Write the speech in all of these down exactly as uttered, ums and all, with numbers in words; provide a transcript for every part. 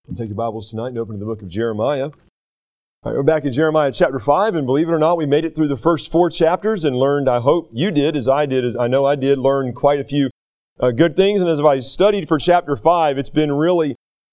Take your Bibles tonight and open to the book of Jeremiah. All right, we're back in Jeremiah chapter five, and believe it or not, we made it through the first four chapters and learned, I hope you did, as I did, as I know I did, learn quite a few uh, good things. And as I studied for chapter five, it's been really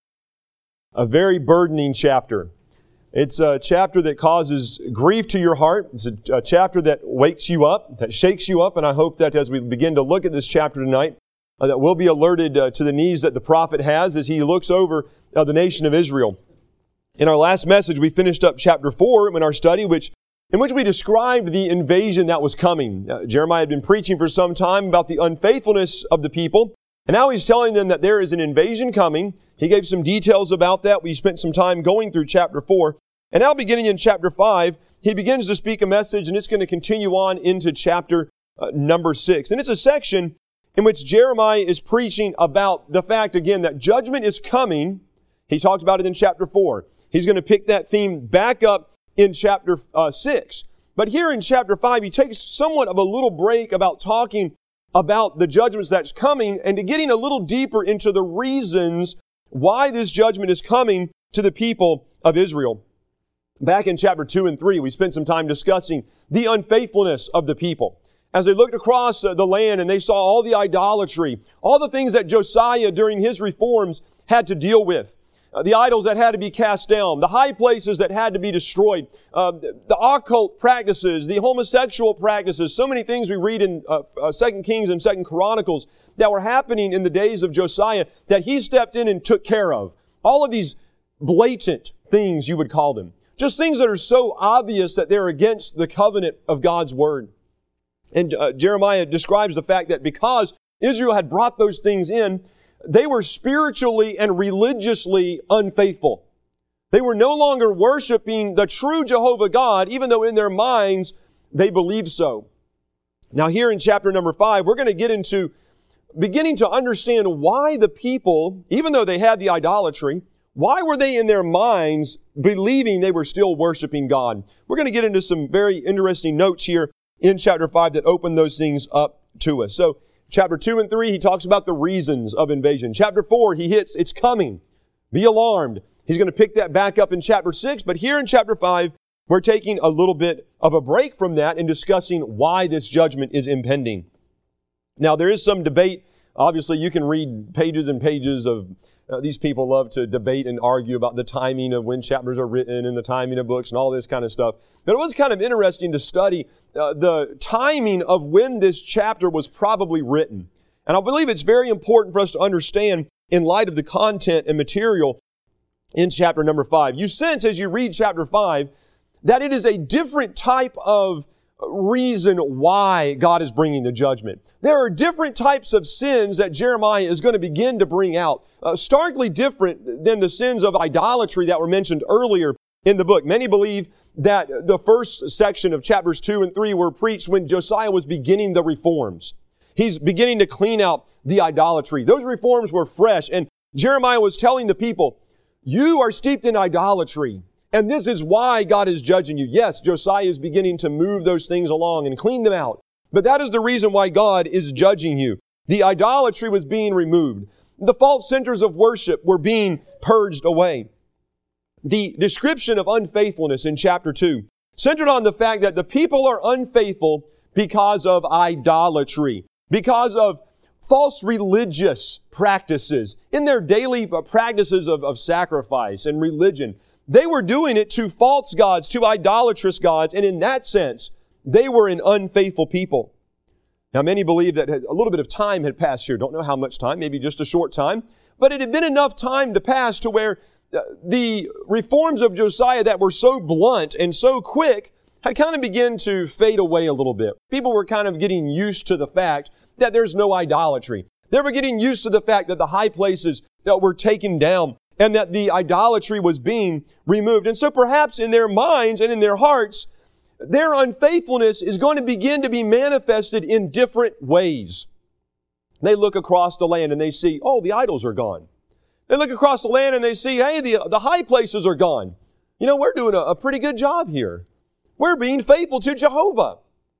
a very burdening chapter. It's a chapter that causes grief to your heart. It's a, a chapter that wakes you up, that shakes you up, and I hope that as we begin to look at this chapter tonight, uh, that we'll be alerted uh, to the needs that the prophet has as he looks over uh, the nation of Israel. In our last message, we finished up chapter four in our study, which in which we described the invasion that was coming. Uh, Jeremiah had been preaching for some time about the unfaithfulness of the people, and now he's telling them that there is an invasion coming. He gave some details about that. We spent some time going through chapter four. And now beginning in chapter five, he begins to speak a message, and it's going to continue on into chapter uh, number six. And it's a section in which Jeremiah is preaching about the fact, again, that judgment is coming. He talked about it in chapter four. He's going to pick that theme back up in chapter uh, six. But here in chapter five, he takes somewhat of a little break about talking about the judgments that's coming and to getting a little deeper into the reasons why this judgment is coming to the people of Israel. Back in chapter two and three, we spent some time discussing the unfaithfulness of the people. As they looked across uh, the land and they saw all the idolatry, all the things that Josiah during his reforms had to deal with. Uh, the idols that had to be cast down, the high places that had to be destroyed, uh, the, the occult practices, the homosexual practices, so many things we read in uh, uh, Second Kings and Second Chronicles that were happening in the days of Josiah that he stepped in and took care of. All of these blatant things, you would call them. Just things that are so obvious that they're against the covenant of God's Word. And uh, Jeremiah describes the fact that because Israel had brought those things in, they were spiritually and religiously unfaithful. They were no longer worshiping the true Jehovah God, even though in their minds they believed so. Now here in chapter number five, we're going to get into beginning to understand why the people, even though they had the idolatry, why were they in their minds believing they were still worshiping God? We're going to get into some very interesting notes here in chapter five that open those things up to us. So, chapter two and three, he talks about the reasons of invasion. Chapter four, he hits, it's coming. Be alarmed. He's going to pick that back up in chapter six, but here in chapter five, we're taking a little bit of a break from that and discussing why this judgment is impending. Now, there is some debate. Obviously, you can read pages and pages of Uh, these people love to debate and argue about the timing of when chapters are written and the timing of books and all this kind of stuff. But it was kind of interesting to study uh, the timing of when this chapter was probably written. And I believe it's very important for us to understand in light of the content and material in chapter number five. You sense as you read chapter five that it is a different type of reason why God is bringing the judgment. There are different types of sins that Jeremiah is going to begin to bring out, uh, starkly different than the sins of idolatry that were mentioned earlier in the book. Many believe that the first section of chapters two and three were preached when Josiah was beginning the reforms. He's beginning to clean out the idolatry. Those reforms were fresh, and Jeremiah was telling the people, you are steeped in idolatry. And this is why God is judging you. Yes, Josiah is beginning to move those things along and clean them out. But that is the reason why God is judging you. The idolatry was being removed. The false centers of worship were being purged away. The description of unfaithfulness in chapter two centered on the fact that the people are unfaithful because of idolatry, because of false religious practices in their daily practices of, of sacrifice and religion. They were doing it to false gods, to idolatrous gods, and in that sense, they were an unfaithful people. Now, many believe that a little bit of time had passed here. Don't know how much time, maybe just a short time. But it had been enough time to pass to where the reforms of Josiah that were so blunt and so quick had kind of begun to fade away a little bit. People were kind of getting used to the fact that there's no idolatry. They were getting used to the fact that the high places that were taken down and that the idolatry was being removed. And so perhaps in their minds and in their hearts, their unfaithfulness is going to begin to be manifested in different ways. They look across the land and they see, oh, the idols are gone. They look across the land and they see, hey, the, the high places are gone. You know, we're doing a, a pretty good job here. We're being faithful to Jehovah.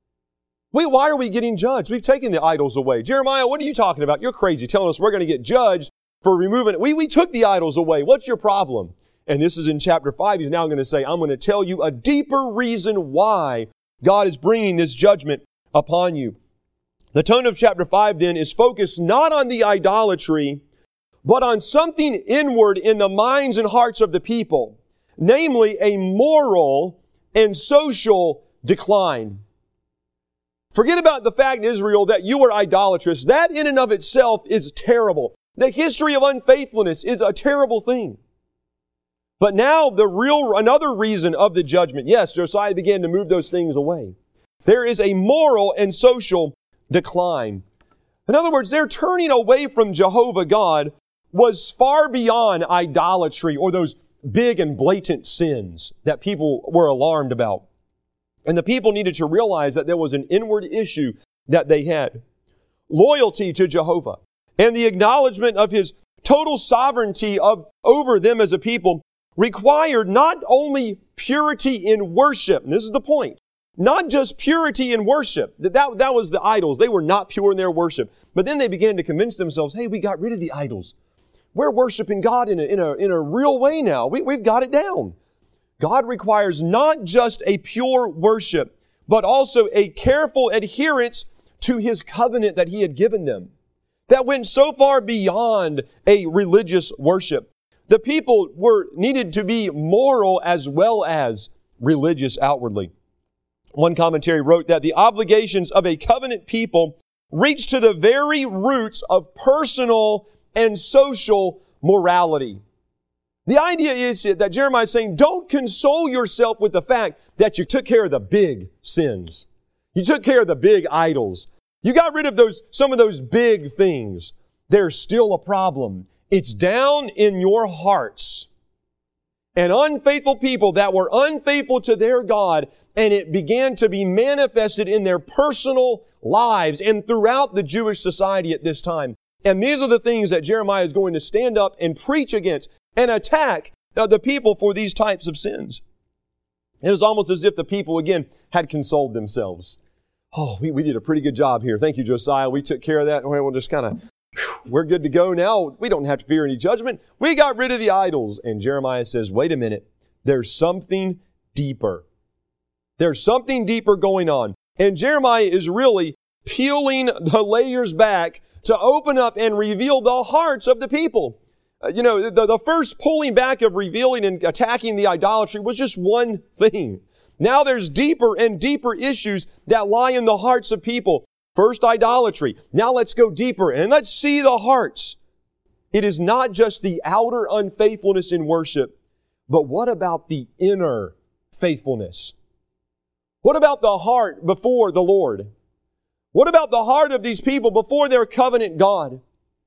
We, why are we getting judged? We've taken the idols away. Jeremiah, what are you talking about? You're crazy telling us we're going to get judged for removing it. We, we took the idols away. What's your problem? And this is in chapter five. He's now going to say, I'm going to tell you a deeper reason why God is bringing this judgment upon you. The tone of chapter five then is focused not on the idolatry, but on something inward in the minds and hearts of the people, namely a moral and social decline. Forget about the fact, Israel, that you are idolatrous. That in and of itself is terrible. The history of unfaithfulness is a terrible thing. But now the real, another reason of the judgment, yes, Josiah began to move those things away. There is a moral and social decline. In other words, their turning away from Jehovah God was far beyond idolatry or those big and blatant sins that people were alarmed about. And the people needed to realize that there was an inward issue that they had. Loyalty to Jehovah and the acknowledgement of His total sovereignty of, over them as a people required not only purity in worship, and this is the point, not just purity in worship. That, that, that was the idols. They were not pure in their worship. But then they began to convince themselves, hey, we got rid of the idols. We're worshiping God in a, in a, in a real way now. We, we've got it down. God requires not just a pure worship, but also a careful adherence to His covenant that He had given them. That went so far beyond a religious worship. The people were needed to be moral as well as religious outwardly. One commentary wrote that the obligations of a covenant people reach to the very roots of personal and social morality. The idea is that Jeremiah is saying, don't console yourself with the fact that you took care of the big sins. You took care of the big idols. You got rid of those, some of those big things. There's still a problem. It's down in your hearts. And unfaithful people that were unfaithful to their God, and it began to be manifested in their personal lives and throughout the Jewish society at this time. And these are the things that Jeremiah is going to stand up and preach against and attack the people for these types of sins. It is almost as if the people, again, had consoled themselves. Oh, we, we did a pretty good job here. Thank you, Josiah. We took care of that. We'll just kind of, we're good to go now. We don't have to fear any judgment. We got rid of the idols. And Jeremiah says, wait a minute. There's something deeper. There's something deeper going on. And Jeremiah is really peeling the layers back to open up and reveal the hearts of the people. Uh, you know, the, the first pulling back of revealing and attacking the idolatry was just one thing. Now there's deeper and deeper issues that lie in the hearts of people. First, idolatry. Now let's go deeper and let's see the hearts. It is not just the outer unfaithfulness in worship, but what about the inner faithfulness? What about the heart before the Lord? What about the heart of these people before their covenant God?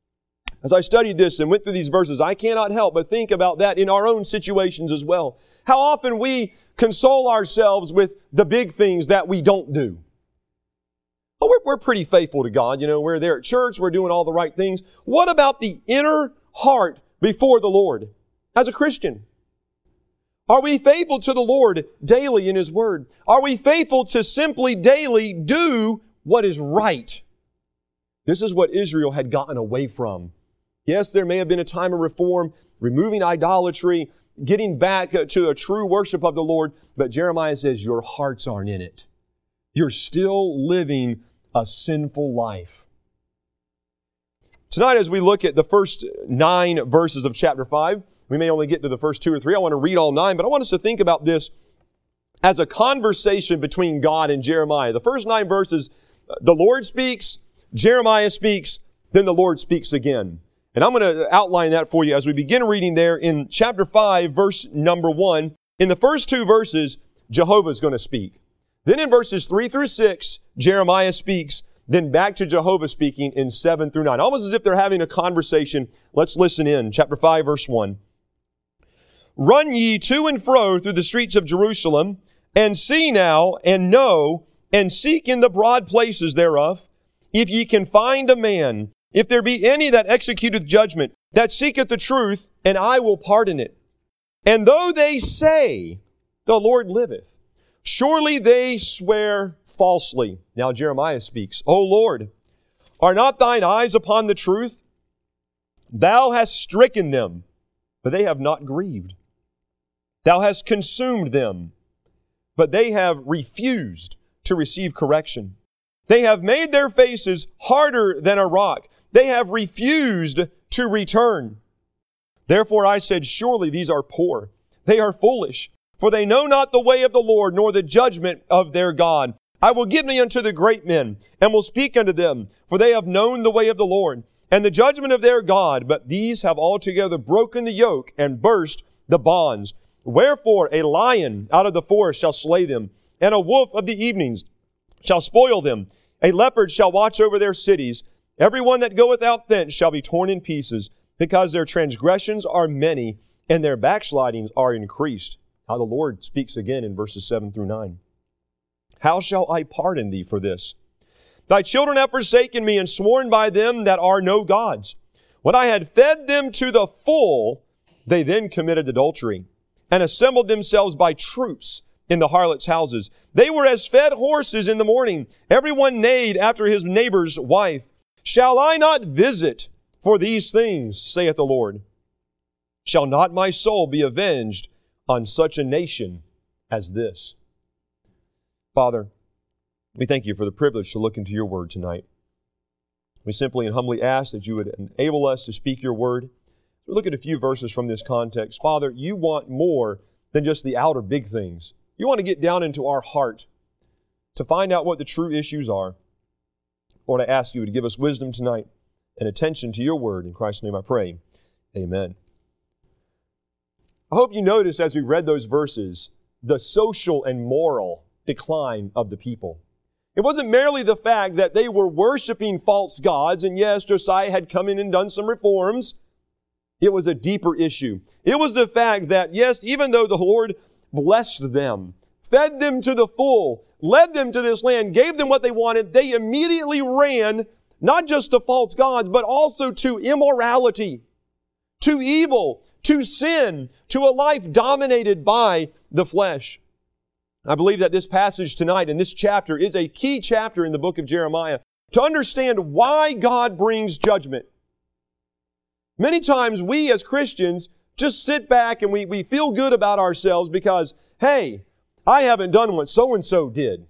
As I studied this and went through these verses, I cannot help but think about that in our own situations as well. How often we console ourselves with the big things that we don't do. Oh, we're, we're pretty faithful to God. You know, we're there at church. We're doing all the right things. What about the inner heart before the Lord as a Christian? Are we faithful to the Lord daily in His Word? Are we faithful to simply daily do what is right? This is what Israel had gotten away from. Yes, there may have been a time of reform, removing idolatry, getting back to a true worship of the Lord, but Jeremiah says your hearts aren't in it. You're still living a sinful life. Tonight, as we look at the first nine verses of chapter five, we may only get to the first two or three. I want to read all nine, but I want us to think about this as a conversation between God and Jeremiah. The first nine verses, the Lord speaks, Jeremiah speaks, then the Lord speaks again. And I'm going to outline that for you as we begin reading there in chapter five, verse number one. In the first two verses, Jehovah is going to speak. Then in verses three through six, Jeremiah speaks. Then back to Jehovah speaking in seven through nine. Almost as if they're having a conversation. Let's listen in. Chapter five, verse one. Run ye to and fro through the streets of Jerusalem, and see now, and know, and seek in the broad places thereof, if ye can find a man, if there be any that executeth judgment, that seeketh the truth, and I will pardon it. And though they say, the Lord liveth, surely they swear falsely. Now Jeremiah speaks, O Lord, are not thine eyes upon the truth? Thou hast stricken them, but they have not grieved. Thou hast consumed them, but they have refused to receive correction. They have made their faces harder than a rock. They have refused to return. Therefore I said, surely these are poor. They are foolish, for they know not the way of the Lord, nor the judgment of their God. I will give thee unto the great men, and will speak unto them, for they have known the way of the Lord, and the judgment of their God. But these have altogether broken the yoke, and burst the bonds. Wherefore a lion out of the forest shall slay them, and a wolf of the evenings shall spoil them. A leopard shall watch over their cities. Every one that goeth out thence shall be torn in pieces, because their transgressions are many, and their backslidings are increased. How the Lord speaks again in verses seven through nine. How shall I pardon thee for this? Thy children have forsaken me, and sworn by them that are no gods. When I had fed them to the full, they then committed adultery, and assembled themselves by troops in the harlots' houses. They were as fed horses in the morning. Every one neighed after his neighbor's wife. Shall I not visit for these things, saith the Lord? Shall not my soul be avenged on such a nation as this? Father, we thank you for the privilege to look into your word tonight. We simply and humbly ask that you would enable us to speak your word. We look at a few verses from this context. Father, you want more than just the outer big things. You want to get down into our heart to find out what the true issues are. Lord, I ask you to give us wisdom tonight and attention to your word. In Christ's name I pray. Amen. I hope you notice as we read those verses, the social and moral decline of the people. It wasn't merely the fact that they were worshiping false gods, and yes, Josiah had come in and done some reforms. It was a deeper issue. It was the fact that, yes, even though the Lord blessed them, fed them to the full, led them to this land, gave them what they wanted, they immediately ran not just to false gods, but also to immorality, to evil, to sin, to a life dominated by the flesh. I believe that this passage tonight and this chapter is a key chapter in the book of Jeremiah to understand why God brings judgment. Many times we as Christians just sit back and we, we feel good about ourselves because, hey, I haven't done what so-and-so did.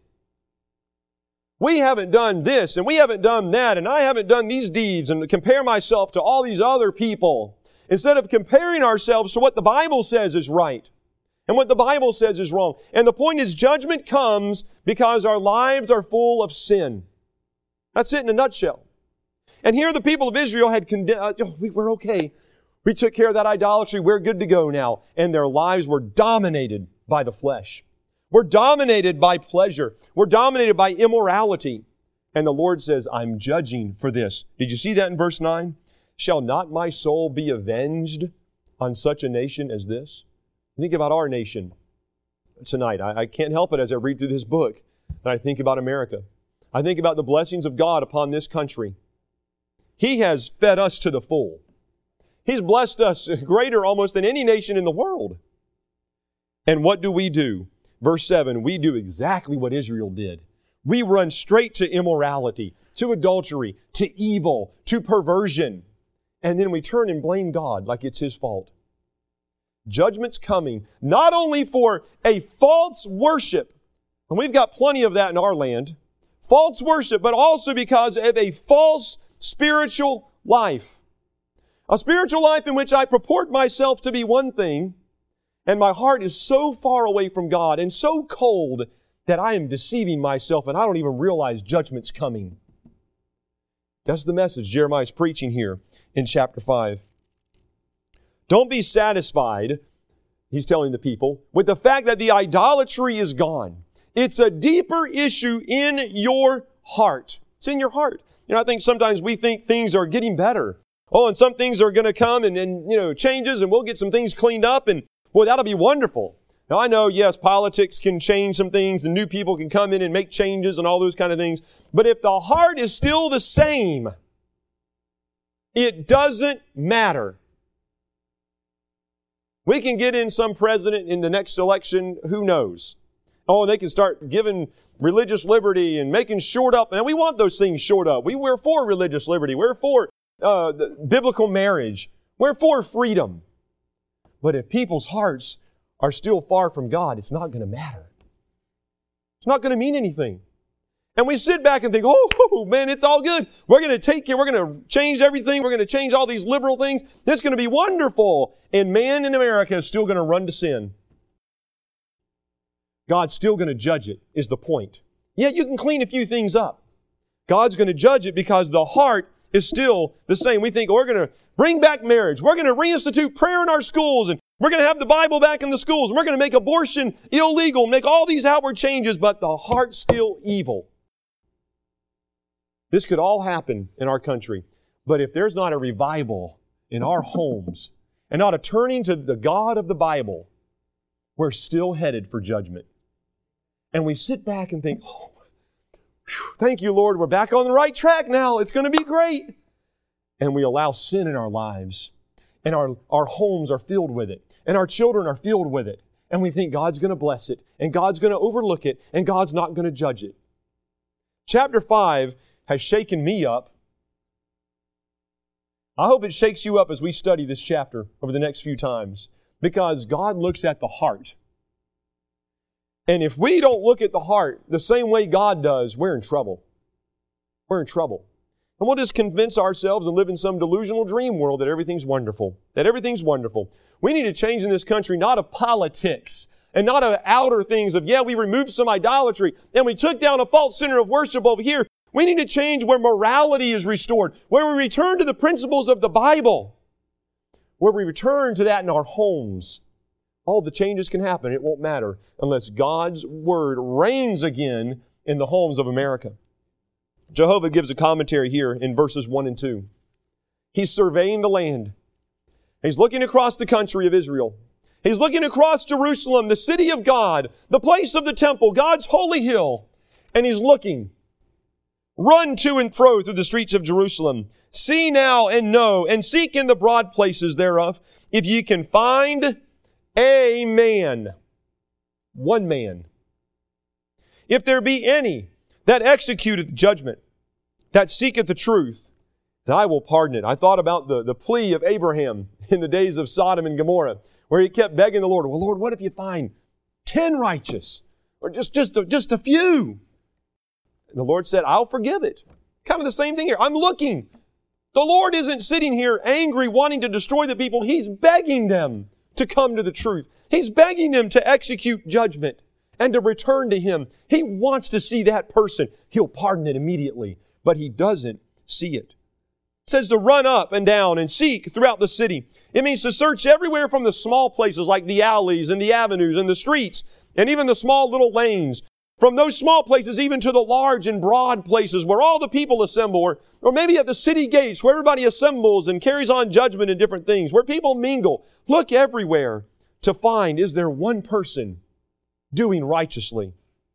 We haven't done this and we haven't done that and I haven't done these deeds, and compare myself to all these other people instead of comparing ourselves to what the Bible says is right and what the Bible says is wrong. And the point is, judgment comes because our lives are full of sin. That's it in a nutshell. And here the people of Israel had condemned, oh, we were okay. We took care of that idolatry. We're good to go now. And their lives were dominated by the flesh. We're dominated by pleasure. We're dominated by immorality. And the Lord says, I'm judging for this. Did you see that in verse nine? Shall not my soul be avenged on such a nation as this? Think about our nation tonight. I, I can't help it as I read through this book that I think about America. I think about the blessings of God upon this country. He has fed us to the full. He's blessed us greater almost than any nation in the world. And what do we do? Verse seven, we do exactly what Israel did. We run straight to immorality, to adultery, to evil, to perversion. And then we turn and blame God like it's His fault. Judgment's coming, not only for a false worship, and we've got plenty of that in our land, false worship, but also because of a false spiritual life. A spiritual life in which I purport myself to be one thing, and my heart is so far away from God and so cold that I am deceiving myself and I don't even realize judgment's coming. That's the message Jeremiah is preaching here in chapter five. Don't be satisfied, he's telling the people, with the fact that the idolatry is gone. It's a deeper issue in your heart. It's in your heart. You know, I think sometimes we think things are getting better. Oh, and some things are going to come and, and, you know, changes and we'll get some things cleaned up and, boy, that'll be wonderful. Now, I know, yes, politics can change some things. The new people can come in and make changes and all those kind of things. But if the heart is still the same, it doesn't matter. We can get in some president in the next election, who knows? Oh, they can start giving religious liberty and making short up. And we want those things short up. We, we're for religious liberty. We're for uh, the biblical marriage. We're for freedom. But if people's hearts are still far from God, it's not going to matter. It's not going to mean anything. And we sit back and think, oh, man, it's all good. We're going to take care. We're going to change everything. We're going to change all these liberal things. It's going to be wonderful. And man in America is still going to run to sin. God's still going to judge it, is the point. Yeah, you can clean a few things up. God's going to judge it because the heart is still the same. We think, oh, we're going to bring back marriage. We're going to reinstitute prayer in our schools. And we're going to have the Bible back in the schools. And we're going to make abortion illegal. Make all these outward changes. But the heart's still evil. This could all happen in our country. But if there's not a revival in our homes and not a turning to the God of the Bible, we're still headed for judgment. And we sit back and think, oh, whew, thank you, Lord, we're back on the right track now. It's going to be great. And we allow sin in our lives. And our, our homes are filled with it. And our children are filled with it. And we think God's going to bless it. And God's going to overlook it. And God's not going to judge it. Chapter five has shaken me up. I hope it shakes you up as we study this chapter over the next few times. Because God looks at the heart. And if we don't look at the heart the same way God does, we're in trouble. We're in trouble. And we'll just convince ourselves and live in some delusional dream world that everything's wonderful. That everything's wonderful. We need to change in this country, not of politics and not of outer things of, yeah, we removed some idolatry and we took down a false center of worship over here. We need to change where morality is restored, where we return to the principles of the Bible, where we return to that in our homes. All the changes can happen. It won't matter unless God's Word reigns again in the homes of America. Jehovah gives a commentary here in verses one and two. He's surveying the land. He's looking across the country of Israel. He's looking across Jerusalem, the city of God, the place of the temple, God's holy hill. And He's looking. Run to and fro through the streets of Jerusalem. See now and know, and seek in the broad places thereof, if ye can find a man. One man. If there be any that executeth judgment, that seeketh the truth, then I will pardon it. I thought about the, the plea of Abraham in the days of Sodom and Gomorrah, where he kept begging the Lord, well, Lord, what if you find ten righteous? Or just, just, a, just a few? And the Lord said, I'll forgive it. Kind of the same thing here. I'm looking. The Lord isn't sitting here angry, wanting to destroy the people. He's begging them to come to the truth. He's begging them to execute judgment and to return to Him. He wants to see that person. He'll pardon it immediately, but He doesn't see it. It says to run up and down and seek throughout the city. It means to search everywhere from the small places like the alleys and the avenues and the streets and even the small little lanes. From those small places even to the large and broad places where all the people assemble, or, or maybe at the city gates where everybody assembles and carries on judgment and different things, where people mingle. Look everywhere to find, is there one person doing righteously?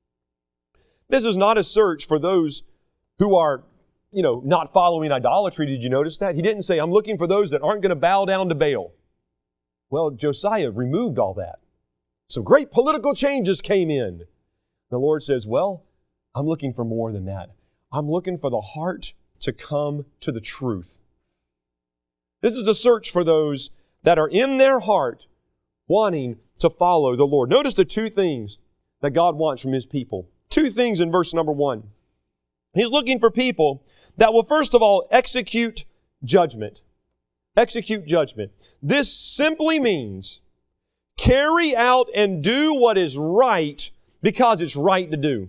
This is not a search for those who are, you know, not following idolatry. Did you notice that? He didn't say, I'm looking for those that aren't going to bow down to Baal. Well, Josiah removed all that. Some great political changes came in. The Lord says, well, I'm looking for more than that. I'm looking for the heart to come to the truth. This is a search for those that are in their heart wanting to follow the Lord. Notice the two things that God wants from His people. Two things in verse number one. He's looking for people that will first of all execute judgment. Execute judgment. This simply means carry out and do what is right because it's right to do.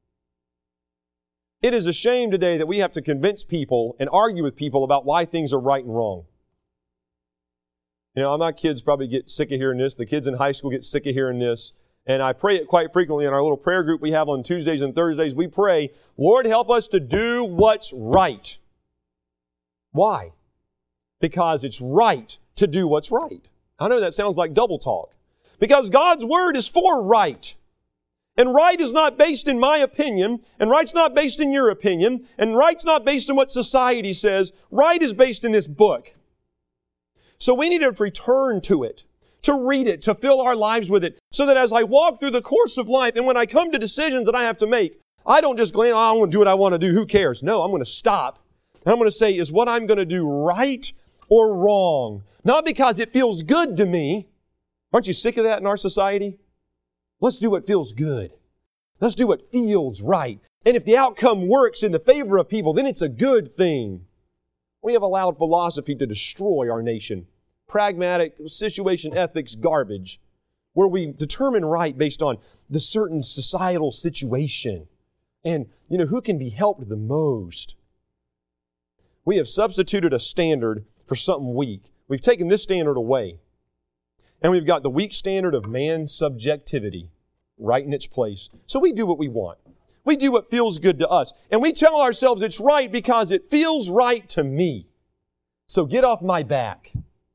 It is a shame today that we have to convince people and argue with people about why things are right and wrong. You know, my kids probably get sick of hearing this. The kids in high school get sick of hearing this. And I pray it quite frequently in our little prayer group we have on Tuesdays and Thursdays. We pray, Lord, help us to do what's right. Why? Because it's right to do what's right. I know that sounds like double talk. Because God's Word is for right. And right is not based in my opinion, and right's not based in your opinion, and right's not based in what society says. Right is based in this book. So we need to return to it, to read it, to fill our lives with it, so that as I walk through the course of life, and when I come to decisions that I have to make, I don't just glance, oh, I'm going to do what I want to do, who cares? No, I'm going to stop, And I'm going to say, is what I'm going to do right or wrong? Not because it feels good to me. Aren't you sick of that in our society? Let's do what feels good. Let's do what feels right. And if the outcome works in the favor of people, then it's a good thing. We have allowed philosophy to destroy our nation. Pragmatic, situation ethics garbage, where we determine right based on the certain societal situation and, you know, who can be helped the most. We have substituted a standard for something weak. We've taken this standard away. And we've got the weak standard of man's subjectivity right in its place. So we do what we want. We do what feels good to us. And we tell ourselves it's right because it feels right to me. So get off my back.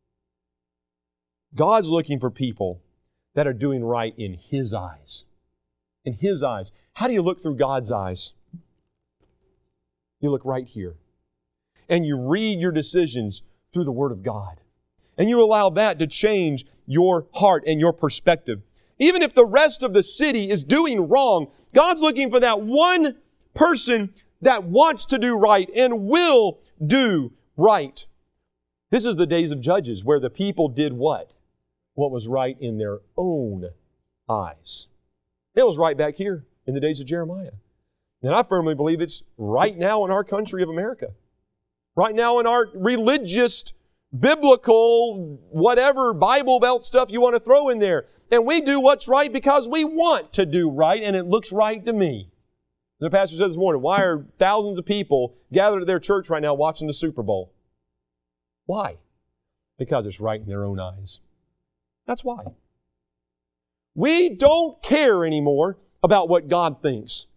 God's looking for people that are doing right in His eyes. In His eyes. How do you look through God's eyes? You look right here. And you read your decisions through the Word of God. And you allow that to change your heart and your perspective. Even if the rest of the city is doing wrong, God's looking for that one person that wants to do right and will do right. This is the days of Judges where the people did what? What was right in their own eyes. It was right back here in the days of Jeremiah. And I firmly believe it's right now in our country of America. Right now in our religious, biblical, whatever Bible Belt stuff you want to throw in there. And we do what's right because we want to do right and it looks right to me. The pastor said this morning, why are thousands of people gathered at their church right now watching the Super Bowl? Why? Because it's right in their own eyes. That's why. We don't care anymore about what God thinks.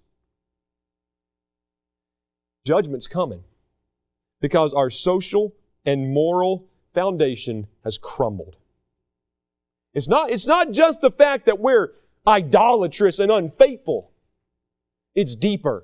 Judgment's coming because our social and moral foundation has crumbled. It's not, it's not just the fact that we're idolatrous and unfaithful. It's deeper.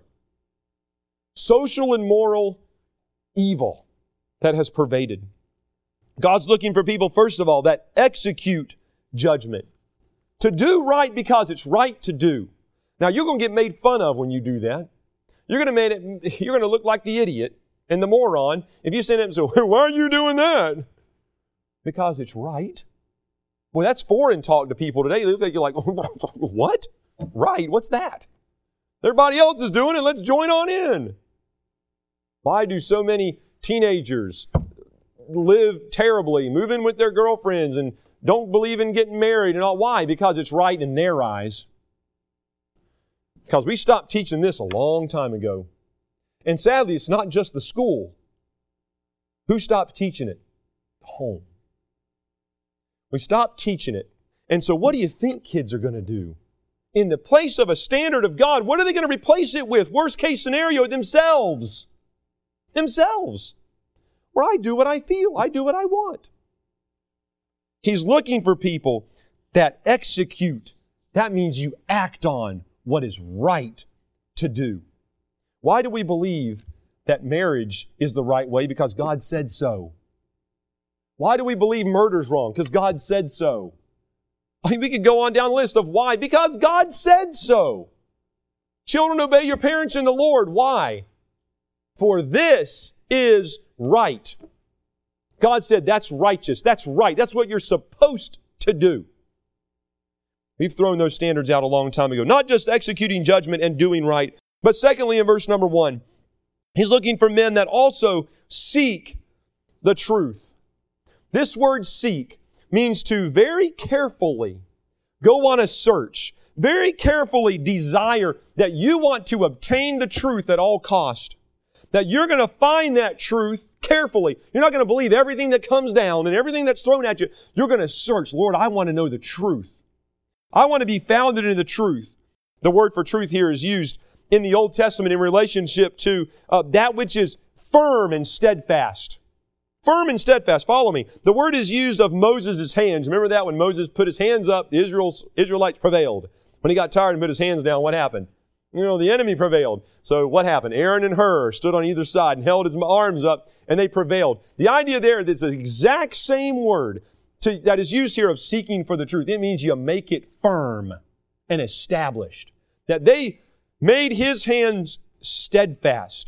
Social and moral evil that has pervaded. God's looking for people, first of all, that execute judgment. To do right because it's right to do. Now, you're going to get made fun of when you do that. You're going to make it, you're going to look like the idiot and the moron if you stand up and say, why are you doing that? Because it's right. Well, that's foreign talk to people today. They look like you're like, what? Right? What's that? Everybody else is doing it. Let's join on in. Why do so many teenagers live terribly, move in with their girlfriends and don't believe in getting married and all? Why? Because it's right in their eyes. Because we stopped teaching this a long time ago. And sadly, it's not just the school. Who stopped teaching it? The home. We stopped teaching it. And so what do you think kids are going to do? In the place of a standard of God, what are they going to replace it with? Worst case scenario, themselves. Themselves. Where I do what I feel. I do what I want. He's looking for people that execute. That means you act on what is right to do. Why do we believe that marriage is the right way? Because God said so. Why do we believe murder's wrong? Because God said so. I mean, we could go on down the list of why. Because God said so. Children, obey your parents in the Lord. Why? For this is right. God said that's righteous. That's right. That's what you're supposed to do. We've thrown those standards out a long time ago. Not just executing judgment and doing right, but secondly, in verse number one, He's looking for men that also seek the truth. This word seek means to very carefully go on a search, very carefully desire that you want to obtain the truth at all cost. That you're going to find that truth carefully. You're not going to believe everything that comes down and everything that's thrown at you. You're going to search, Lord, I want to know the truth. I want to be founded in the truth. The word for truth here is used in the Old Testament in relationship to uh, that which is firm and steadfast. Firm and steadfast. Follow me. The word is used of Moses' hands. Remember that when Moses put his hands up, the Israel's, Israelites prevailed. When he got tired and put his hands down, what happened? You know, the enemy prevailed. So what happened? Aaron and Hur stood on either side and held his arms up, and they prevailed. The idea there is the exact same word to, that is used here of seeking for the truth. It means you make it firm and established. That they made his hands steadfast.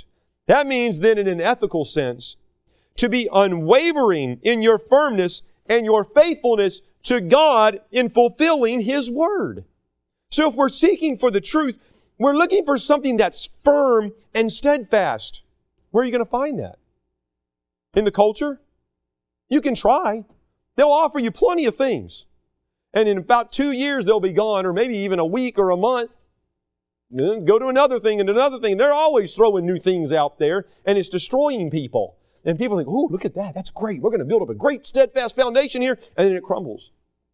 That means then in an ethical sense, to be unwavering in your firmness and your faithfulness to God in fulfilling His Word. So if we're seeking for the truth, we're looking for something that's firm and steadfast. Where are you going to find that? In the culture? You can try. They'll offer you plenty of things. And in about two years, they'll be gone, or maybe even a week or a month. Then go to another thing and another thing. They're always throwing new things out there, and it's destroying people. And people think, oh, look at that. That's great. We're going to build up a great steadfast foundation here, and then it crumbles.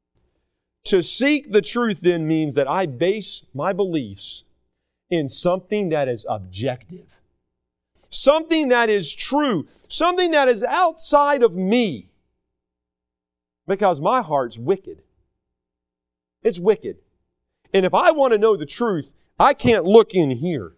To seek the truth then means that I base my beliefs in something that is objective. Something that is true. Something that is outside of me. Because my heart's wicked. It's wicked. And if I want to know the truth, I can't look in here.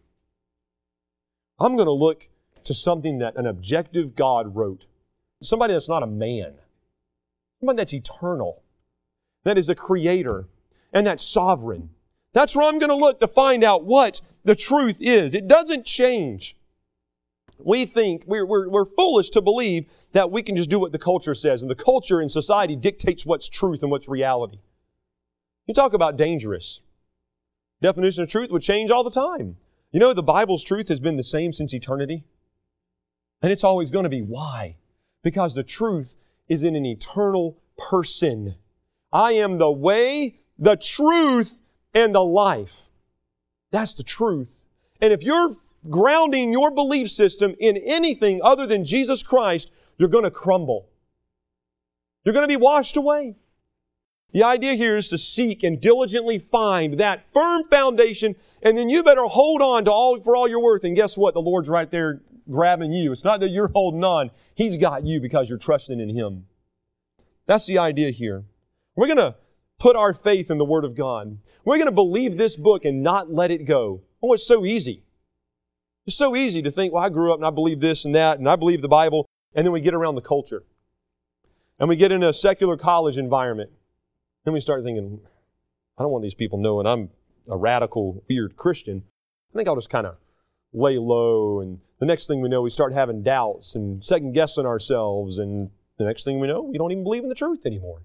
I'm going to look to something that an objective God wrote. Somebody that's not a man. Somebody that's eternal. That is the Creator. And that's sovereign. That's where I'm going to look to find out what the truth is. It doesn't change. We think, we're, we're, we're foolish to believe that we can just do what the culture says. And the culture in society dictates what's truth and what's reality. You talk about dangerous. Definition of truth would change all the time. You know, the Bible's truth has been the same since eternity. And it's always going to be. Why? Because the truth is in an eternal person. I am the way, the truth, and the life. That's the truth. And if you're grounding your belief system in anything other than Jesus Christ, you're going to crumble. You're going to be washed away. The idea here is to seek and diligently find that firm foundation, and then you better hold on to all for all you're worth. And guess what? The Lord's right there grabbing you. It's not that you're holding on. He's got you because you're trusting in Him. That's the idea here. We're going to put our faith in the Word of God. We're going to believe this book and not let it go. Oh, it's so easy. It's so easy to think, well, I grew up and I believe this and that, and I believe the Bible, and then we get around the culture. And we get in a secular college environment. Then we start thinking, I don't want these people knowing I'm a radical, weird Christian. I think I'll just kind of lay low. And the next thing we know, we start having doubts and second-guessing ourselves. And the next thing we know, we don't even believe in the truth anymore.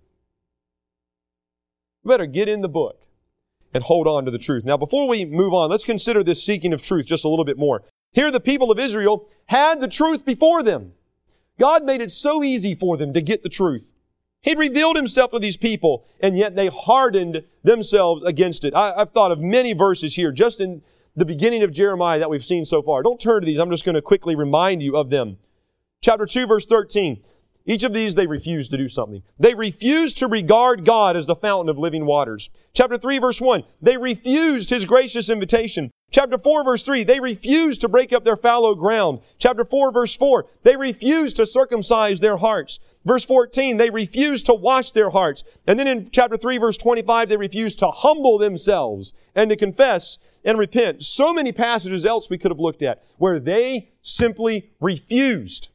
We better get in the book and hold on to the truth. Now, before we move on, let's consider this seeking of truth just a little bit more. Here, the people of Israel had the truth before them. God made it so easy for them to get the truth. He'd revealed Himself to these people, and yet they hardened themselves against it. I, I've thought of many verses here, just in the beginning of Jeremiah that we've seen so far. Don't turn to these. I'm just going to quickly remind you of them. Chapter two, verse thirteen. Each of these, they refused to do something. They refused to regard God as the fountain of living waters. Chapter three, verse one. They refused His gracious invitation. Chapter four, verse three, they refused to break up their fallow ground. Chapter four, verse four, they refused to circumcise their hearts. Verse fourteen, they refused to wash their hearts. And then in chapter three, verse twenty-five, they refused to humble themselves and to confess and repent. So many passages else we could have looked at where they simply refused.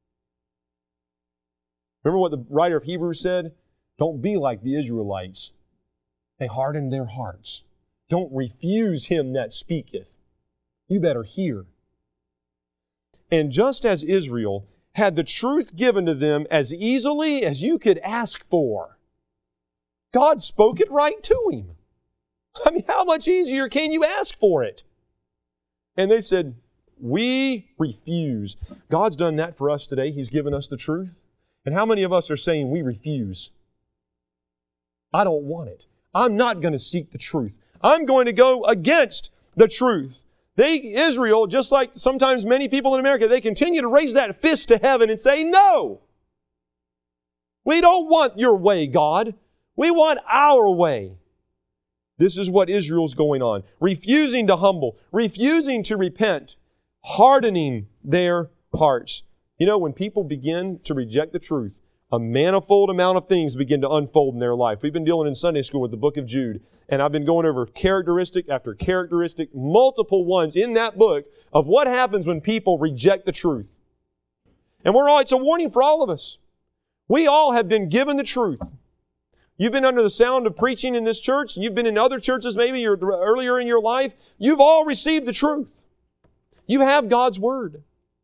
Remember what the writer of Hebrews said? Don't be like the Israelites. They hardened their hearts. Don't refuse Him that speaketh. You better hear. And just as Israel had the truth given to them as easily as you could ask for, God spoke it right to him. I mean, how much easier can you ask for it? And they said, we refuse. God's done that for us today. He's given us the truth. And how many of us are saying we refuse? I don't want it. I'm not going to seek the truth. I'm going to go against the truth. They, Israel, just like sometimes many people in America, they continue to raise that fist to heaven and say, no! We don't want your way, God. We want our way. This is what Israel's going on. Refusing to humble, refusing to repent, hardening their hearts. You know, when people begin to reject the truth, a manifold amount of things begin to unfold in their life. We've been dealing in Sunday school with the book of Jude, and I've been going over characteristic after characteristic, multiple ones in that book of what happens when people reject the truth. And we're all, it's a warning for all of us. We all have been given the truth. You've been under the sound of preaching in this church. You've been in other churches maybe earlier in your life. You've all received the truth. You have God's Word.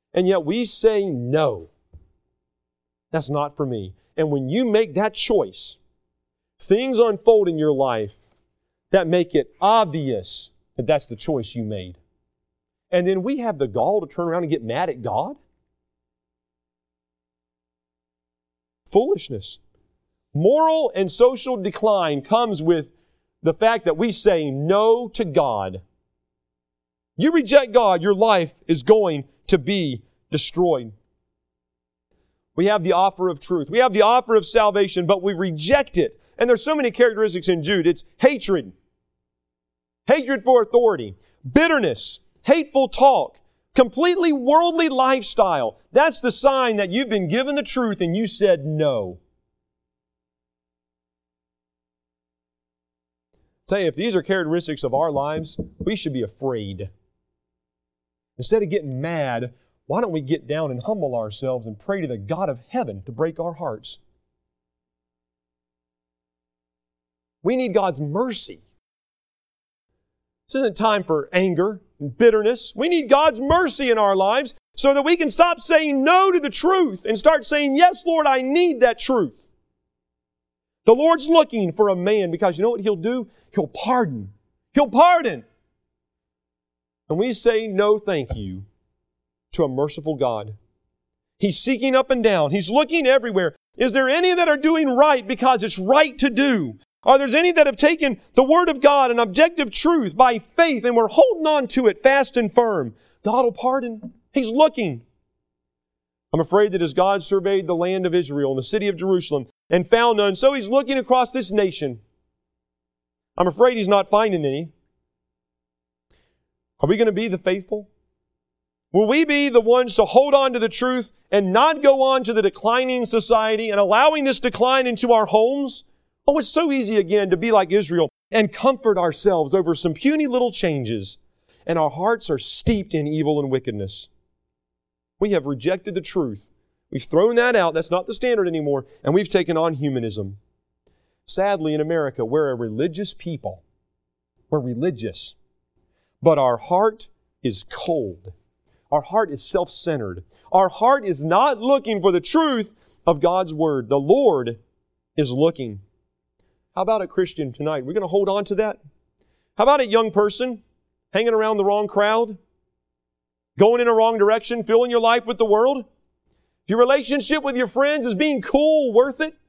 And yet we say no. That's not for me. And when you make that choice, things unfold in your life that make it obvious that that's the choice you made. And then we have the gall to turn around and get mad at God? Foolishness. Moral and social decline comes with the fact that we say no to God. You reject God, your life is going to be destroyed. We have the offer of truth. We have the offer of salvation, but we reject it. And there's so many characteristics in Jude. It's hatred. Hatred for authority. Bitterness. Hateful talk. Completely worldly lifestyle. That's the sign that you've been given the truth and you said no. I'll tell you, if these are characteristics of our lives, we should be afraid. Instead of getting mad, why don't we get down and humble ourselves and pray to the God of heaven to break our hearts? We need God's mercy. This isn't time for anger and bitterness. We need God's mercy in our lives so that we can stop saying no to the truth and start saying, yes, Lord, I need that truth. The Lord's looking for a man because you know what He'll do? He'll pardon. He'll pardon. And we say no thank you to a merciful God. He's seeking up and down. He's looking everywhere. Is there any that are doing right because it's right to do? Are there any that have taken the Word of God and objective truth by faith and we're holding on to it fast and firm? God will pardon. He's looking. I'm afraid that as God surveyed the land of Israel and the city of Jerusalem and found none, so He's looking across this nation. I'm afraid He's not finding any. Are we going to be the faithful? Will we be the ones to hold on to the truth and not go on to the declining society and allowing this decline into our homes? Oh, it's so easy again to be like Israel and comfort ourselves over some puny little changes, and our hearts are steeped in evil and wickedness. We have rejected the truth. We've thrown that out. That's not the standard anymore, and we've taken on humanism. Sadly, in America, we're a religious people. We're religious. But our heart is cold. Our heart is self-centered. Our heart is not looking for the truth of God's Word. The Lord is looking. How about a Christian tonight? We're going to hold on to that? How about a young person hanging around the wrong crowd? Going in a wrong direction, filling your life with the world? Your relationship with your friends is being cool, worth it?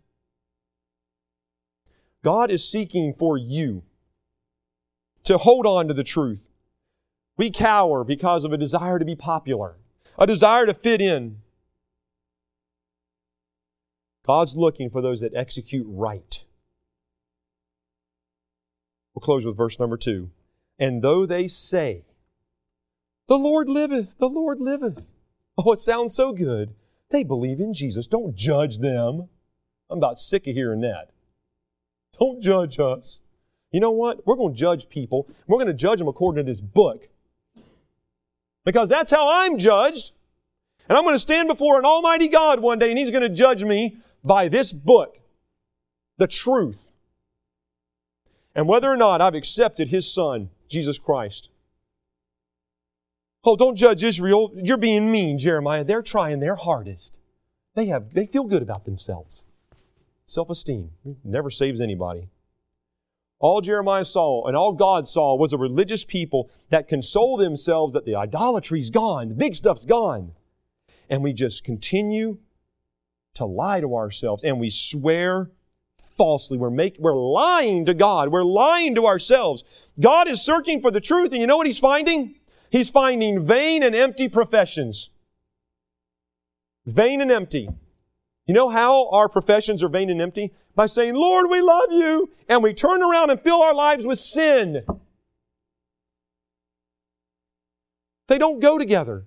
God is seeking for you to hold on to the truth. We cower because of a desire to be popular, a desire to fit in. God's looking for those that execute right. We'll close with verse number two. And though they say, the Lord liveth, the Lord liveth. Oh, it sounds so good. They believe in Jesus. Don't judge them. I'm about sick of hearing that. Don't judge us. You know what? We're going to judge people. We're going to judge them according to this book. Because that's how I'm judged. And I'm going to stand before an almighty God one day and He's going to judge me by this book, the truth. And whether or not I've accepted His Son, Jesus Christ. Oh, don't judge Israel. You're being mean, Jeremiah. They're trying their hardest. They have, they feel good about themselves. Self-esteem never saves anybody. All Jeremiah saw and all God saw was a religious people that console themselves that the idolatry's gone, the big stuff's gone. And we just continue to lie to ourselves and we swear falsely. We're, make, we're lying to God. We're lying to ourselves. God is searching for the truth, and you know what He's finding? He's finding vain and empty professions. Vain and empty. You know how our professions are vain and empty? By saying, Lord, we love you, and we turn around and fill our lives with sin. They don't go together.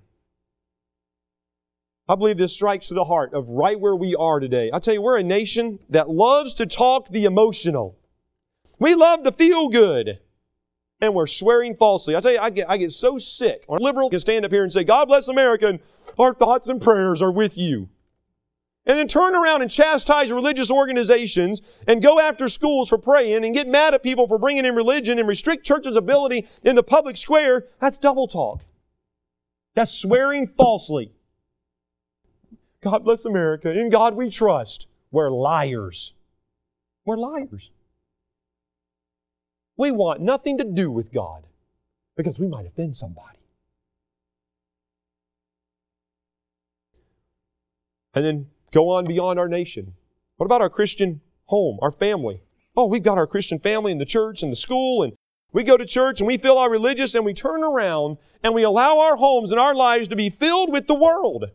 I believe this strikes to the heart of right where we are today. I tell you, we're a nation that loves to talk the emotional. We love the feel good. And we're swearing falsely. I tell you, I get, I get so sick. A liberal can stand up here and say, God bless America, and our thoughts and prayers are with you. And then turn around and chastise religious organizations and go after schools for praying and get mad at people for bringing in religion and restrict churches' ability in the public square. That's double talk. That's swearing falsely. God bless America. In God we trust. We're liars. We're liars. We want nothing to do with God because we might offend somebody. And then go on beyond our nation. What about our Christian home, our family? Oh, we've got our Christian family in the church and the school, and we go to church and we feel our religious, and we turn around and we allow our homes and our lives to be filled with the world.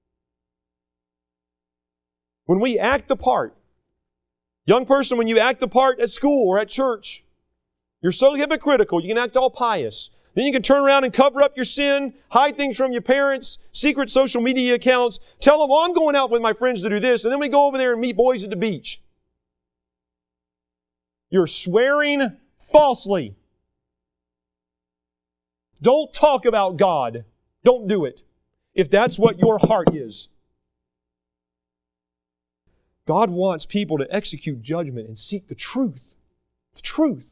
When we act the part, young person, when you act the part at school or at church, you're so hypocritical, you can act all pious. Then you can turn around and cover up your sin, hide things from your parents, secret social media accounts, tell them, well, I'm going out with my friends to do this, and then we go over there and meet boys at the beach. You're swearing falsely. Don't talk about God. Don't do it. If that's what your heart is. God wants people to execute judgment and seek the truth. The truth.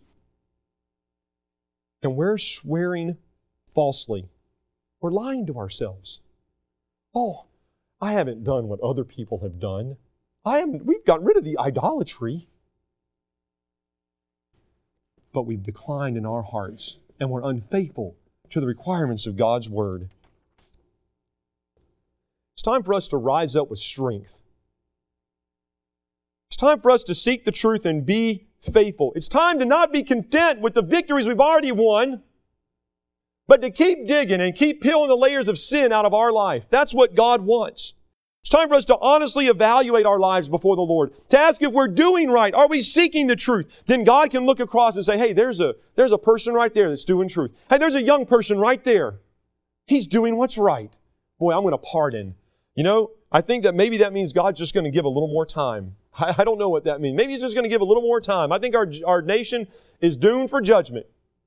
And we're swearing falsely. We're lying to ourselves. Oh, I haven't done what other people have done. I haven't, we've gotten rid of the idolatry. But we've declined in our hearts, and we're unfaithful to the requirements of God's Word. It's time for us to rise up with strength. It's time for us to seek the truth and be faithful. It's time to not be content with the victories we've already won, but to keep digging and keep peeling the layers of sin out of our life. That's what God wants. It's time for us to honestly evaluate our lives before the Lord, to ask if we're doing right. Are we seeking the truth? Then God can look across and say, hey, there's a, there's a person right there that's doing truth. Hey, there's a young person right there. He's doing what's right. Boy, I'm going to pardon. You know, I think that maybe that means God's just going to give a little more time. I, I don't know what that means. Maybe He's just going to give a little more time. I think our, our nation is doomed for judgment.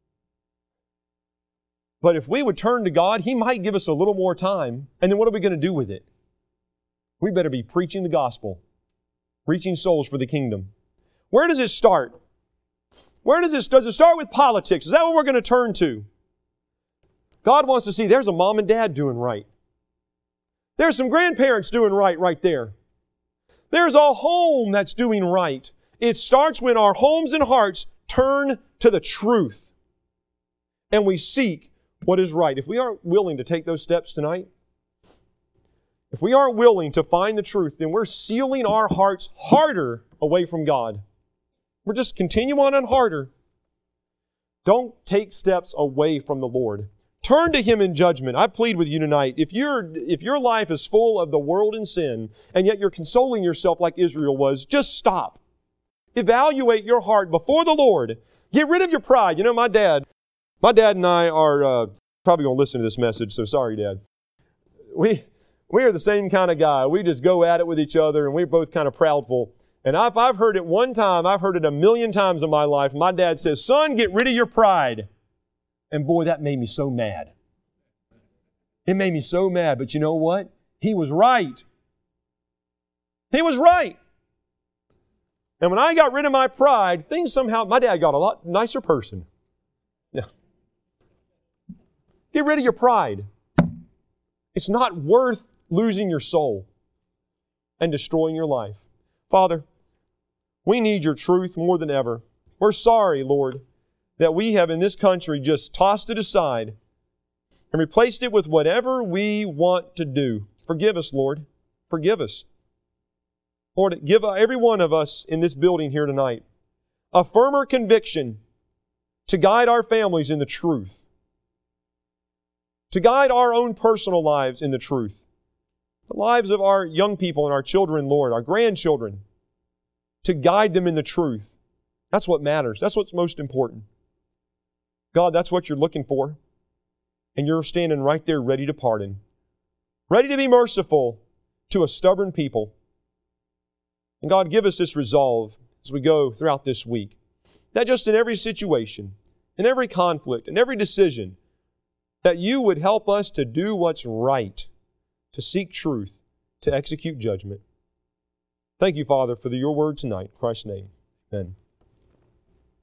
But if we would turn to God, He might give us a little more time. And then what are we going to do with it? We better be preaching the gospel, reaching souls for the kingdom. Where does it start? Where does it, does it start with politics? Is that what we're going to turn to? God wants to see there's a mom and dad doing right. There's some grandparents doing right right there. There's a home that's doing right. It starts when our homes and hearts turn to the truth and we seek what is right. If we aren't willing to take those steps tonight, if we aren't willing to find the truth, then we're sealing our hearts harder away from God. We're just continue on and harder. Don't take steps away from the Lord. Turn to Him in judgment. I plead with you tonight, if your if your life is full of the world and sin, and yet you're consoling yourself like Israel was, just stop. Evaluate your heart before the Lord. Get rid of your pride. You know, my dad, my dad and I are uh, probably going to listen to this message, so sorry, Dad. We... We are the same kind of guy. We just go at it with each other, and we're both kind of proudful. And if I've heard it one time, I've heard it a million times in my life. My dad says, son, get rid of your pride. And boy, that made me so mad. It made me so mad. But you know what? He was right. He was right. And when I got rid of my pride, things somehow, my dad got a lot nicer person. Yeah. Get rid of your pride. It's not worth losing your soul and destroying your life. Father, we need your truth more than ever. We're sorry, Lord, that we have in this country just tossed it aside and replaced it with whatever we want to do. Forgive us, Lord. Forgive us. Lord, give every one of us in this building here tonight a firmer conviction to guide our families in the truth, to guide our own personal lives in the truth, the lives of our young people and our children, Lord, our grandchildren, to guide them in the truth. That's what matters. That's what's most important. God, that's what you're looking for. And you're standing right there ready to pardon, ready to be merciful to a stubborn people. And God, give us this resolve as we go throughout this week, that just in every situation, in every conflict, in every decision, that you would help us to do what's right, to seek truth, to execute judgment. Thank you, Father, for the, your word tonight. In Christ's name, amen.